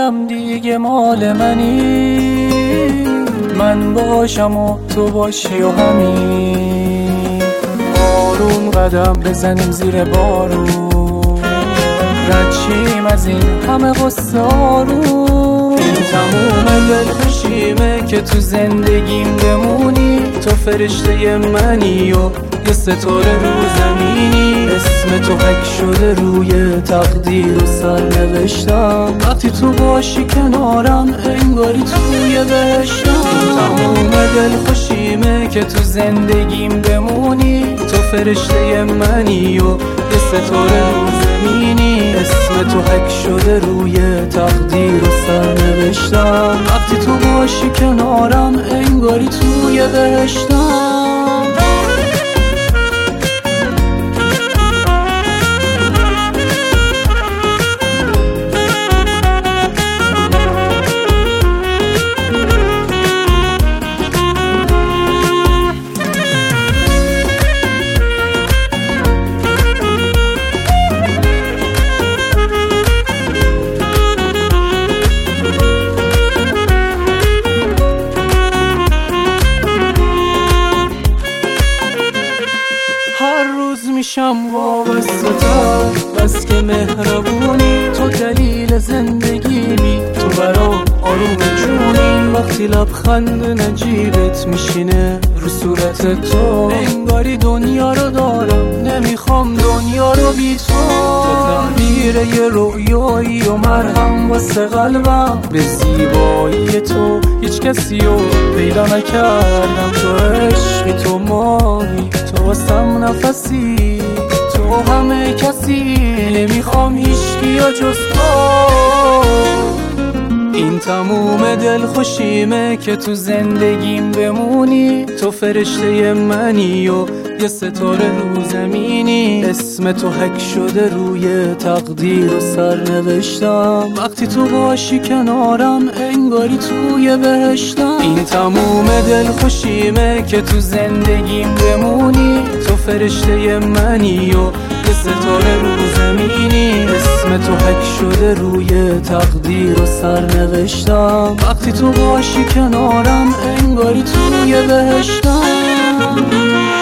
عالم دیگه مال منی، من باشم و تو باشی و همین. آروم قدم بزنیم زیر بارون، رد شیم از این همه غصه آروم. این تموم دلخوشیمه که تو زندگیم بمونی، تو فرشته منی و یه ستاره رو زمینی. اسم تو حک شده روی تقدیر و سرنوشتم، وقتی تو باشی کنارم انگاری توی بهشتم. تموم دلخوشیمه که تو زندگیم بمونی، تو فرشته منی و یه ستاره رو زمینی. اسم تو حک شده روی تقدیر و سرنوشتم، وقتی تو باشی کنارم انگاری توی بهشتم. هر روز میشم وابسته‌تر، بس که مهربونی، تو دلیل زندگیمی، تو برام آروم جونی. وقتی لبخند نجیبت میشینه رو صورت تو، انگاری دنیا رو دارم، نمیخوام دنیا رو بی تو. تعبیر یه رویایی و مرهم واسه قلبم، به زیبایی تو هیچ کسی رو پیدا نکردم. تو عشقی، تو ماهی، تو واسم نفسی، تو همه کسی، نمیخوام هیچکی یا جز تو. این تموم دلخوشیمه که تو زندگیم بمونی، تو فرشته منی و یه ستاره رو زمینی. اسم تو حک شده روی تقدیر و سرنوشتم، وقتی تو باشی کنارم انگاری توی بهشتم. این تموم دلخوشیمه که تو زندگیم بمونی، تو فرشته منی و یه ستاره رو زمینی. اسم تو حک شده روی تقدیر و سرنوشتم، وقتی تو باشی کنارم انگاری توی بهشتم.